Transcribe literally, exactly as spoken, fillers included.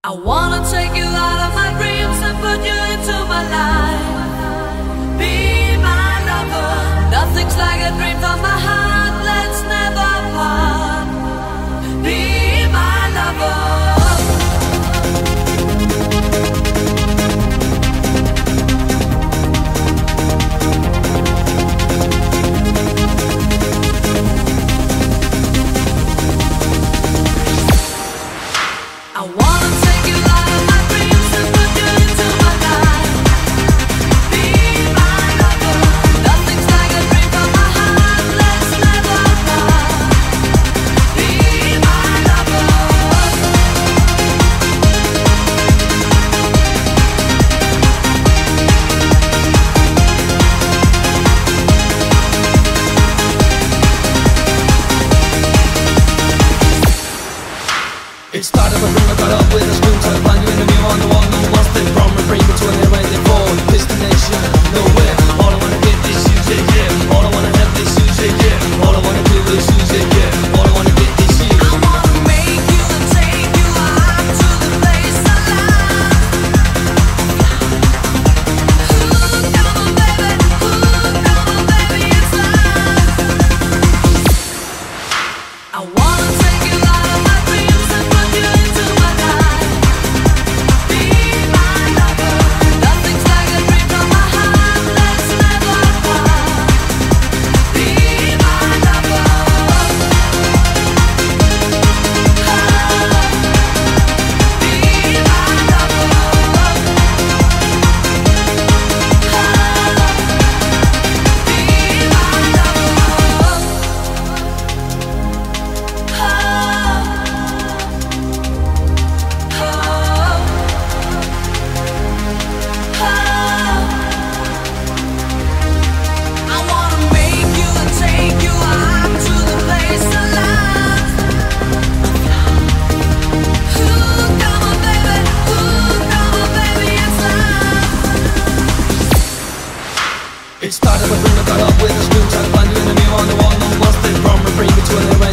I wanna take you out of my dreams and put you into my life. Be my lover. Nothing's like a dream from my heart. Let's never part. Be my lover. I wanna take you out of my dreams and put you into my life. Be my lover. Nothing's like a dream from my heart. Let's never part. Be my lover. It started with a cut up with a spoon, trying to find you in the mirror on the wall. No one step from my brain between the right and forward. Destination, nowhere. All I wanna get is you, yeah, yeah. All I wanna have is you, yeah, yeah. All I wanna do is you, yeah, yeah. All I wanna get is you. I wanna make you and take you out to the place I love. Ooh, come on, baby. Ooh, come on, baby, it's love. I wanna take you out of my dreams and put you into my life. Be my lover. Nothing's like a dream from my heart. Let's never part. Be my lover. Be my I wanna make you and take you out to the place I love. Ooh, come on, baby. Ooh, come on, baby, it's love. It started with a cut up with a spoon, trying to find you in the mirror on the wall. No one step from my brain between the right